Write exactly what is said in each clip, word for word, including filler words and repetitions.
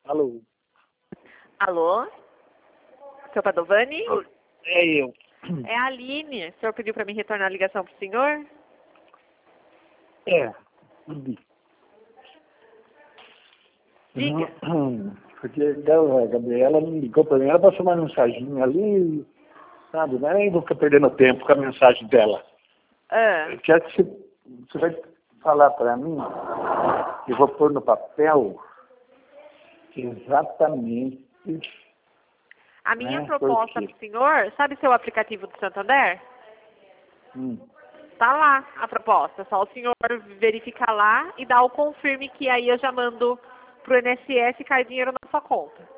Alô? Alô? Seu Padovani? É eu. É a Aline. O senhor pediu para mim retornar a ligação para o senhor? É, pedi. Diga. Porque a Gabriela me ligou para mim, ela passou uma mensagem ali, sabe? Não é, eu vou ficar perdendo tempo com a mensagem dela. Ah, Eu quero que você, você vai falar para mim, eu vou pôr no papel exatamente. a minha né, proposta porque, para o senhor, sabe seu aplicativo do Santander? hum, Tá lá a proposta. Só o senhor verificar lá e dar o confirme que aí eu já mando pro I N S S e cai dinheiro na sua conta.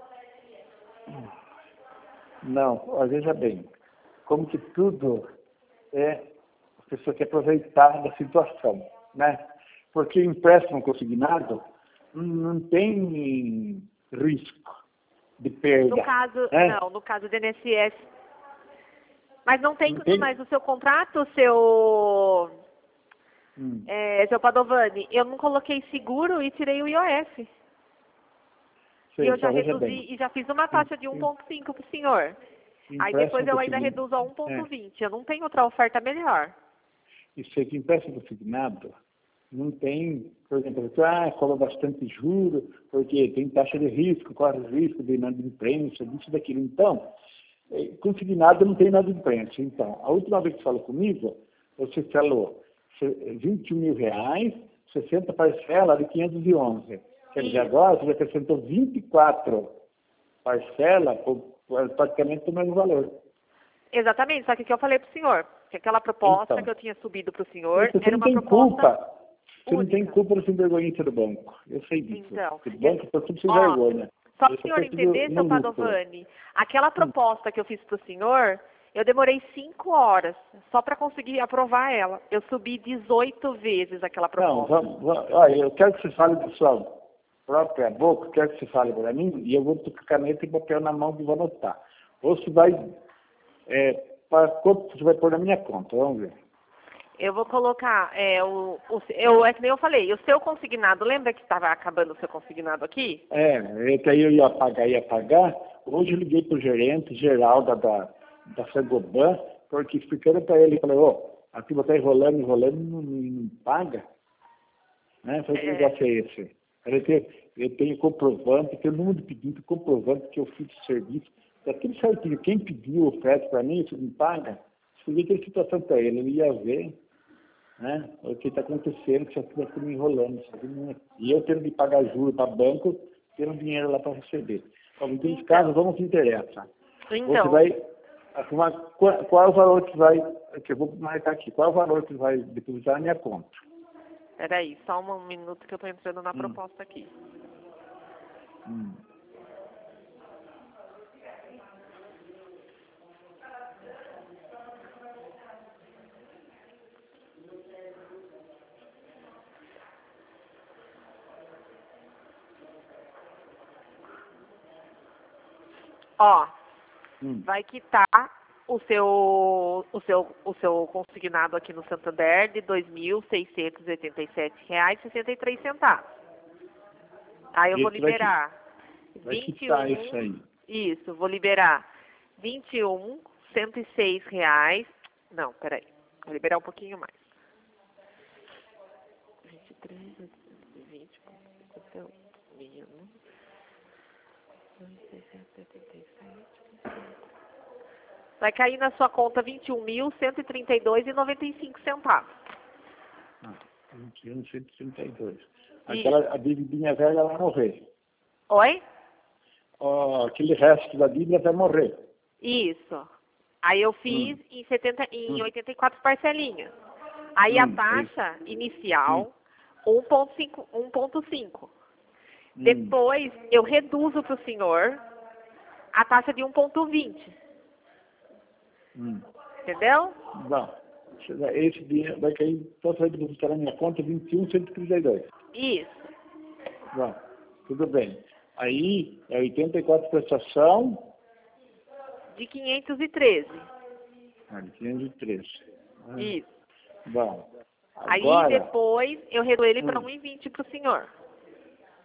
não, ó, veja bem, como que tudo é, a pessoa quer aproveitar da situação, né? Porque empréstimo consignado não não tem risco de perda, No caso, né? não, no caso do I N S S. Mas não tem, Não tem... mas o seu contrato, seu, Hum, é, seu Padovani, eu não coloquei seguro e tirei o I O F. E sei, eu já então veja reduzi bem, e já fiz uma em- taxa de um em- ponto cinco para o senhor. Aí depois empréstimo eu ainda consignado, reduzo a é, um ponto vinte. Eu não tenho outra oferta melhor. isso aqui, empréstimo consignado, não tem, por exemplo, ah, cobra bastante juro, porque tem taxa de risco, corre risco de inadimplência, disso, daquilo. Então, eh, consignado não tem inadimplência. Então, a última vez que você falou comigo, você falou vinte e um mil reais, sessenta parcelas de quinhentos e onze. Quer dizer, Isso. agora você acrescentou vinte e quatro parcelas, por, por, praticamente o mesmo valor. Exatamente, só que o que eu falei para o senhor, que aquela proposta Então, que eu tinha subido para o senhor você era não uma tem proposta culpa. Você não tem única. culpa da sinvergonhice do banco. Eu sei disso. Então, O eu- banco está tudo sem ó, vergonha. só para Eu o só senhor percebi entender, no seu lucro. Padovani, aquela Hum. proposta que eu fiz para o senhor, eu demorei cinco horas só para conseguir aprovar ela. Eu subi dezoito vezes aquela Não, proposta. vamos, vamos, olha, eu quero que você fale da sua própria boca, quero que você fale para mim, e eu vou com caneta e papel na mão e vou anotar. Ou você vai, é, para quanto você vai pôr na minha conta, vamos ver. Eu vou colocar, é, o, o, eu, é que nem eu falei, o seu consignado, lembra que estava acabando o seu consignado aqui? É, é que aí eu ia pagar, ia pagar. Hoje eu liguei para o gerente geral da, da, da Sagoban, porque explicando para ele, falei, ô, a turma está enrolando, enrolando, não, não, não paga. Né? Falei, que É, negócio é esse? Eu tenho, eu tenho comprovante, tenho número de pedido, comprovante que eu fiz o serviço. Está tudo certinho. Quem pediu o frete para mim, se me paga, expliquei que a situação para ele, ele ia ver, né, o que está acontecendo, que já está me enrolando. Sabe? E eu tendo de pagar juros para banco, tendo dinheiro lá para receber. Então, em todos os casos, vamos ao que interessa. Você então, vai arrumar, qual, qual é o valor que vai, que eu vou marcar aqui, qual é o valor que vai depositar na minha conta? peraí, só um minuto que eu estou entrando na Hum. proposta aqui. Hum. Ó, Hum. vai quitar o seu, o seu, o seu consignado aqui no Santander de dois mil seiscentos e oitenta e sete reais e sessenta e três centavos. Aí eu vou Esse vai, qui- liberar vai vinte e quitar isso um, aí. isso, vou liberar vinte e um, cento e seis reais. Não, peraí, vou liberar um pouquinho mais. vinte e três, oitocentos e vinte, cinquenta e um, menos seiscentos e oitenta e sete. Vai cair na sua conta vinte e um mil, cento e trinta e dois reais e noventa e cinco centavos. Ah, vinte e um, cento e trinta e dois. Isso. Aquela, a dívidinha velha vai morrer. Oi? Ó, aquele resto da dívida vai morrer. Isso. Aí eu fiz Hum. em, setenta, em Hum. oitenta e quatro parcelinhas. Aí a Hum. taxa Hum. inicial, um ponto cinco. um ponto cinco. Hum. Depois eu reduzo para o senhor a taxa de um ponto vinte. Hum. Entendeu? Bom, esse dinheiro vai cair, então você vai depositar na minha conta vinte e um, cento e trinta e dois. Isso. Bom, tudo bem. Aí é oitenta e quatro prestação, De quinhentos e treze. ah, de quinhentos e treze. Ah, Isso. bom, Aí agora, depois eu reduzo ele para hum, um e vinte para o senhor.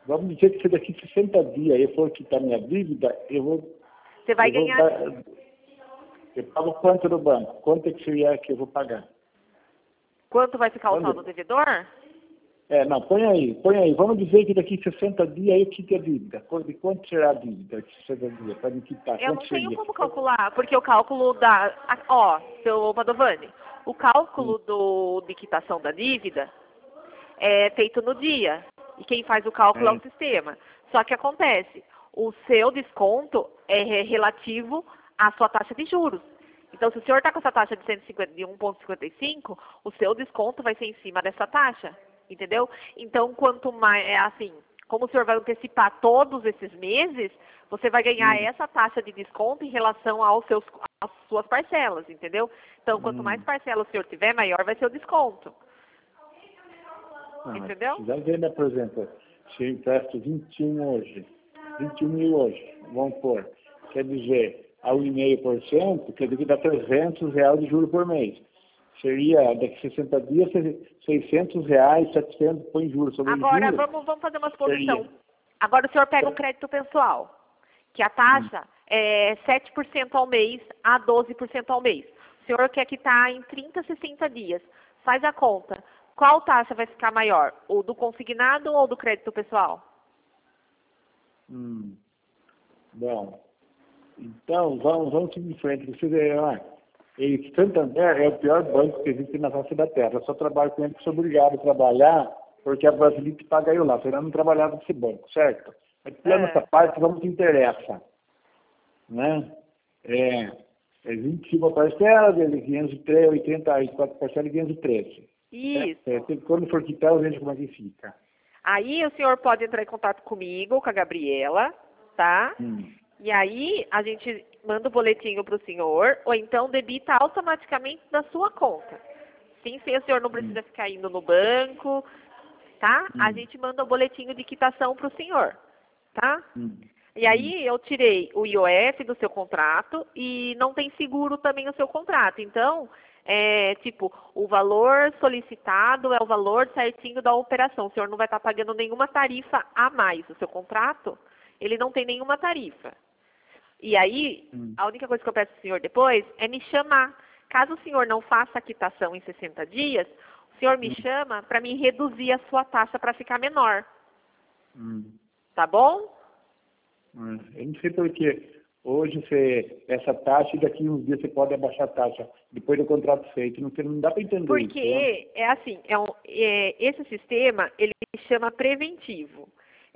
vamos dizer que se daqui sessenta dias eu for quitar minha dívida, eu vou... Você vai eu vou ganhar... dar, eu pago quanto no banco? Quanto é que seria que eu vou pagar? Quanto vai ficar o Quando? saldo devedor? É, não, põe aí, põe aí. Vamos dizer que daqui sessenta dias eu quito a dívida. Qu- De quanto será a dívida de sessenta dias para me quitar? Eu Quanto não tenho seria? como calcular, porque o cálculo da... a- Ó, seu Padovani, o cálculo Hum. do, de quitação da dívida é feito no dia. E quem faz o cálculo é, É. o sistema. Só que acontece, o seu desconto é re- relativo à sua taxa de juros. Então, se o senhor está com essa taxa de, cento e cinquenta de um vírgula cinquenta e cinco, o seu desconto vai ser em cima dessa taxa. Entendeu? Então, quanto mais, é assim, como o senhor vai antecipar todos esses meses, você vai ganhar Hum. essa taxa de desconto em relação aos seus, às suas parcelas, entendeu? Então, quanto Hum. mais parcelas o senhor tiver, maior vai ser o desconto. Ah, Entendeu? já vendo, por exemplo, se eu empresto vinte e um hoje, vinte e um mil hoje, vamos pôr, quer dizer, a um vírgula cinco por cento, quer dizer que dá trezentos reais de juros por mês. Seria, daqui a sessenta dias, seiscentos reais, setecentos, põe juros sobre Agora, juros. vamos, vamos fazer uma suposição. Seria. Agora o senhor pega um crédito pessoal, que a taxa é sete por cento ao mês a doze por cento ao mês. O senhor quer quitar em trinta, sessenta dias. Faz a conta. Qual taxa vai ficar maior? O do consignado ou do crédito pessoal? Hum. Bom, então vamos, vamos seguir em frente. Você vê, ah, e Santander é o pior banco que existe na face da terra. Eu só trabalho com ele porque sou obrigado a trabalhar, porque a Brasilite paga eu lá. Senão eu não trabalhava nesse banco, certo? Mas tirando É. essa parte, vamos que interessa. Né? É, é vinte e cinco parcelas, ele quinhentos e três, oitenta e quatro parcelas e quinhentos e treze. Isso. É, é, quando for quitar, eu vejo como é que fica. Aí o senhor pode entrar em contato comigo, com a Gabriela, tá? Hum. E aí a gente manda o boletinho para o senhor, ou então debita automaticamente da sua conta. Sim, sim, o senhor não precisa Hum. ficar indo no banco, tá? Hum. A gente manda o boletinho de quitação para o senhor, tá? Hum. E aí eu tirei o I O F do seu contrato e não tem seguro também no seu contrato. Então, é tipo, o valor solicitado é o valor certinho da operação. O senhor não vai estar pagando nenhuma tarifa a mais. O seu contrato, ele não tem nenhuma tarifa. E aí, Hum. a única coisa que eu peço ao senhor depois é me chamar. Caso o senhor não faça a quitação em sessenta dias, o senhor me Hum. chama para me reduzir a sua taxa para ficar menor. Hum. Tá bom? Hum. Eu não sei porque hoje você, essa taxa e daqui uns dias você pode abaixar a taxa depois do contrato feito. Não, não dá para entender Porque isso. Né? é assim, é um, é, esse sistema ele chama preventivo.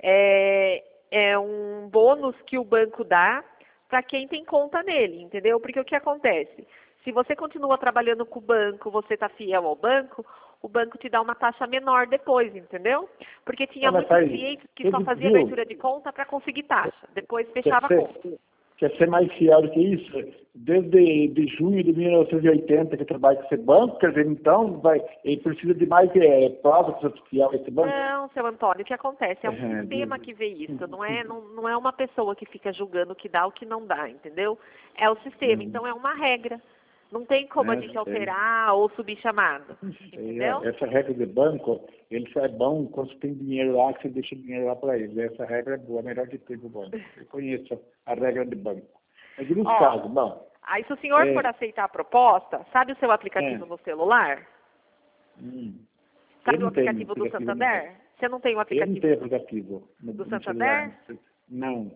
É, é um bônus que o banco dá para quem tem conta nele, entendeu? Porque o que acontece? Se você continua trabalhando com o banco, você está fiel ao banco, o banco te dá uma taxa menor depois, entendeu? Porque tinha Ah, mas muitos faz, clientes que você só faziam viu? abertura de conta para conseguir taxa, depois Quer fechava a conta. ser, quer ser mais fiel do que isso? Desde de junho de mil novecentos e oitenta que eu trabalho com esse banco, quer dizer, então vai, ele precisa de mais é, prova para ser fiel a esse banco? Não, seu Antônio, o que acontece? É um É, sistema viu? que vê isso, não é, não, não é uma pessoa que fica julgando o que dá ou o que não dá, entendeu? É o sistema, Hum. então é uma regra. Não tem como a É, gente sei. alterar ou subir chamado, Não sei, entendeu? é. Essa regra de banco, ele só é bom quando você tem dinheiro lá, que você deixa dinheiro lá para ele. Essa regra é boa, a melhor de tudo o banco. Eu conheço a regra de banco. Mas nos Ó, casos, bom. aí se o senhor É, for aceitar a proposta, sabe o seu aplicativo é, no celular? hum, eu Sabe o não tenho aplicativo do aplicativo no Santander? Você não tem o Eu não aplicativo tenho do, aplicativo no, do no celular. Santander? Não.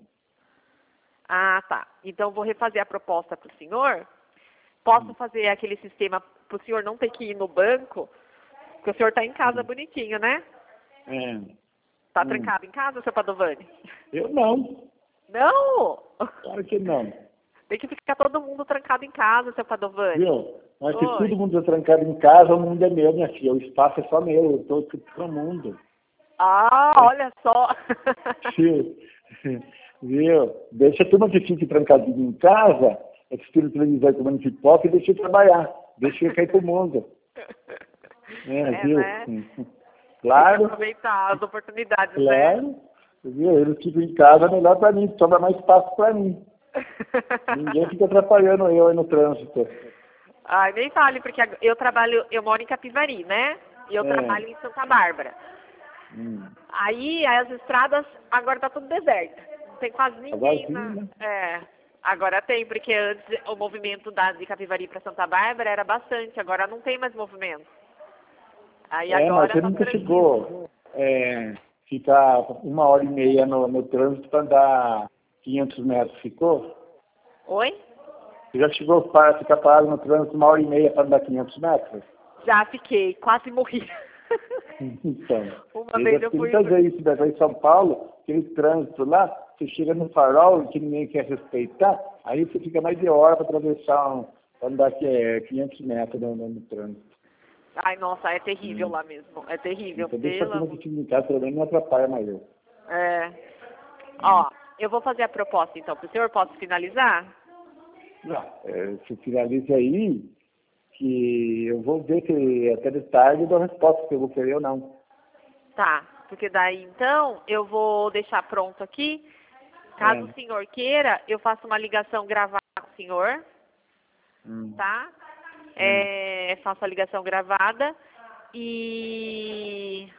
Ah, tá. Então vou refazer a proposta para o senhor. Posso fazer aquele sistema para o senhor não ter que ir no banco? Porque o senhor está em casa Hum. bonitinho, né? É. Tá Hum. trancado em casa, seu Padovani? Eu não. Não! Claro que não. Tem que ficar todo mundo trancado em casa, seu Padovani. Viu? Mas se Oi. todo mundo está trancado em casa, o mundo é meu, minha filha. O espaço é só meu. Eu estou todo mundo. Ah, olha só. Viu? Viu? Deixa a turma que fique trancadinha em casa, assistindo televisão e comendo pipoca e deixa eu trabalhar. Deixa eu cair pro mundo. É, É, viu? né? Tem que Claro, aproveitar as oportunidades, né? claro. Viu? Eles ficam em casa, melhor para mim, sobra mais espaço para mim. Ninguém fica atrapalhando eu aí no trânsito. Ai, nem fale, porque eu trabalho, eu moro em Capivari, né? E eu É. trabalho em Santa Bárbara. Hum. Aí as estradas agora tá tudo deserto. Não tem quase ninguém vazio, na. né? É. Agora tem, porque antes o movimento da, de Capivari para Santa Bárbara era bastante, agora não tem mais movimento. Aí É, mas agora você tá nunca tranquilo. chegou é, ficar uma hora e meia no, no trânsito para andar quinhentos metros, ficou? Oi? Você já chegou para ficar parado no trânsito uma hora e meia para andar quinhentos metros? Já fiquei, quase morri. Então, Uma eu vez já eu fiquei fui. muitas vezes isso daí em São Paulo, aquele trânsito lá, você chega no farol que ninguém quer respeitar, aí você fica mais de hora para atravessar, um, para andar que é, quinhentos metros no, no, no trânsito. Ai, nossa, é terrível Hum. lá mesmo. É terrível. Então deixa a Pela... turma que fica em casa, pelo menos não atrapalha mais eu. É. Ó, eu vou fazer a proposta então pro senhor. Posso finalizar? Não, é, você finaliza aí, que eu vou ver se até de tarde eu dou a resposta se eu vou querer ou não. Tá. Porque daí então eu vou deixar pronto aqui. Caso É. o senhor queira, eu faço uma ligação gravada com o senhor, Hum. tá? É, faço a ligação gravada e,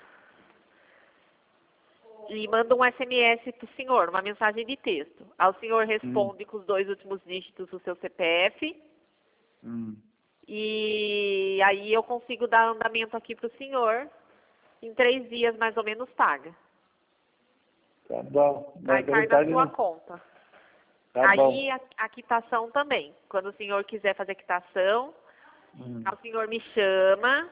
e mando um S M S pro senhor, uma mensagem de texto. Aí o senhor responde Hum. com os dois últimos dígitos do seu C P F Hum. e aí eu consigo dar andamento aqui pro senhor. Em três dias mais ou menos paga. Tá bom. Aí Mas, na cai na verdade, sua não. conta. Tá Aí bom. a, a quitação também. Quando o senhor quiser fazer a quitação, Hum. o senhor me chama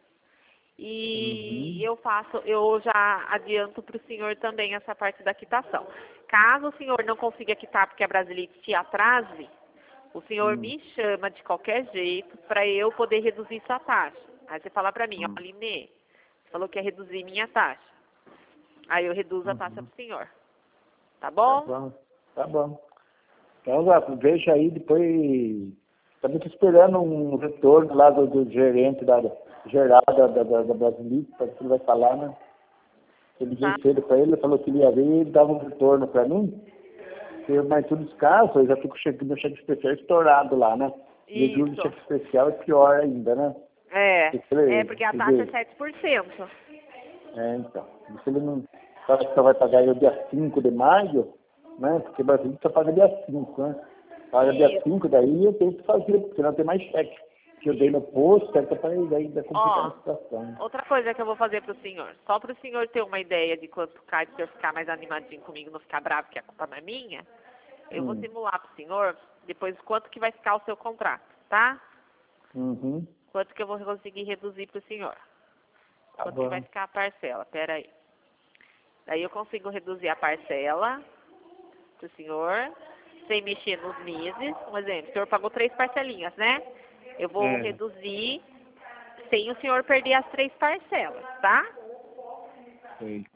e Uhum. eu faço, eu já adianto para o senhor também essa parte da quitação. Caso o senhor não consiga quitar porque a Brasilite se atrase, o senhor Hum. me chama de qualquer jeito para eu poder reduzir sua taxa. Aí você fala para mim, ó, Hum. Aline, você falou que ia reduzir minha taxa. Aí eu reduzo a taxa Uhum. para o senhor. Tá Tá bom? bom. Tá bom. Então, Zato, veja aí, depois... Também estou esperando um retorno lá do, do gerente da, geral da, da, da, da Brasilite, para que ele vai falar, né? Eu liguei Tá. cedo para ele, ele falou que ele ia ver e ele dava um retorno para mim. Eu, mas em todos os casos, eu já estou com o cheque, meu cheque especial estourado lá, né? E o juro do Isso. cheque especial é pior ainda, né? É. Porque se ele, É, porque a quer taxa é dizer, sete por cento. é, então, se ele não sabe que só vai pagar aí o dia cinco de maio, né? Porque o Brasil só paga dia cinco, né? Paga dia Isso. cinco, daí eu tenho que fazer, porque não tem mais cheque. Que eu dei no posto, certo, para ele ainda complicar Ó, a situação. outra coisa que eu vou fazer pro senhor. Só pro senhor ter uma ideia de quanto cai, pro senhor ficar mais animadinho comigo, não ficar bravo, que a culpa não é minha. Eu vou Hum. simular pro senhor, depois quanto que vai ficar o seu contrato, tá? Uhum. Quanto que eu vou conseguir reduzir pro senhor. Tá Quanto que vai bom. ficar a parcela, pera aí. Daí eu consigo reduzir a parcela pro senhor, sem mexer nos meses. Um exemplo, o senhor pagou três parcelinhas, né? Eu vou É. reduzir sem o senhor perder as três parcelas, tá? Sei.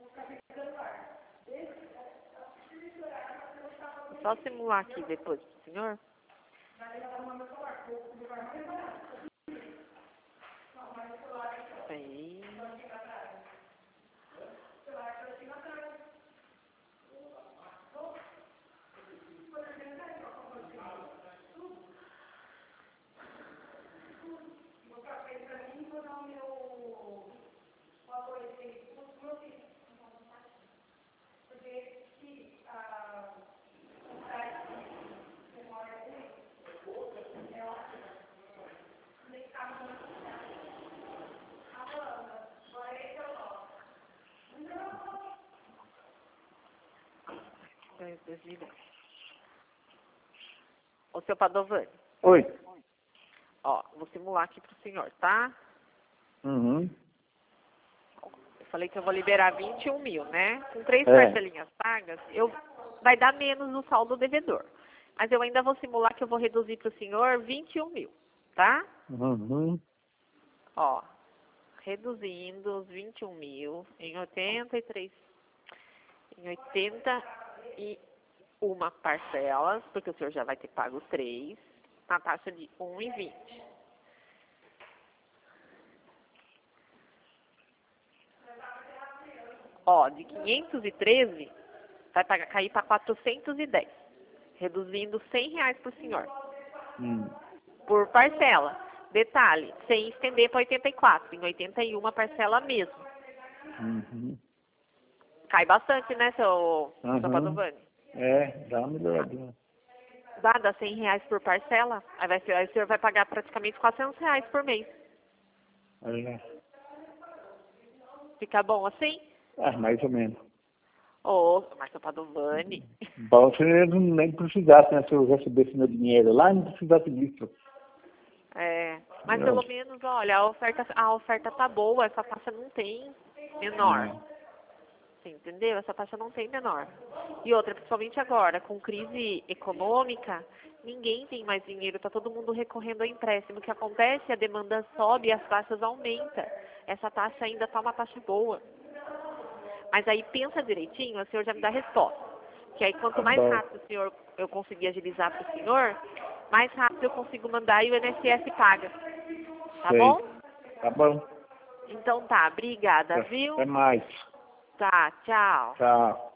Só simular aqui depois pro senhor. Aí. O seu Padovani. Oi. Ó, vou simular aqui pro senhor, tá? Uhum. Eu falei que eu vou liberar vinte e um mil, né? Com três É. parcelinhas pagas, eu, vai dar menos no saldo devedor. Mas eu ainda vou simular que eu vou reduzir pro senhor vinte e um mil, tá? Uhum. Ó, reduzindo os vinte e um mil em oitenta e três, em oitenta e uma parcelas, porque o senhor já vai ter pago três, na taxa de um vírgula vinte. Ó, de quinhentos e treze, vai pagar, cair para quatrocentos e dez, reduzindo cem reais por senhor, Hum. por parcela. Detalhe, sem estender para oitenta e quatro, em oitenta e uma parcela mesmo. Uhum. Cai bastante, né, seu, Uhum. seu Padovani? É, dá uma melhoradinha. Dá, dá cem reais por parcela, aí, vai, aí o senhor vai pagar praticamente quatrocentos reais por mês. É. Fica bom assim? Ah, mais ou menos. Ô, mas seu Padovani. Bom, se eu não nem precisasse, né? Se eu recebesse meu dinheiro lá, não precisasse disso. É, mas Eu, pelo menos, olha, a oferta, a oferta tá boa, essa taxa não tem menor. é, Você entendeu? Essa taxa não tem menor. E outra, principalmente agora, com crise econômica, ninguém tem mais dinheiro, tá todo mundo recorrendo a empréstimo. O que acontece? A demanda sobe e as taxas aumentam. Essa taxa ainda tá uma taxa boa. Mas aí pensa direitinho, o senhor já me dá a resposta. Que aí quanto tá mais bom. rápido o senhor, eu conseguir agilizar para o senhor, mais rápido eu consigo mandar e o I N S S paga. Tá Sei. bom? Tá bom. Então tá, obrigada, Até viu? até mais. Tá, tchau. Tchau.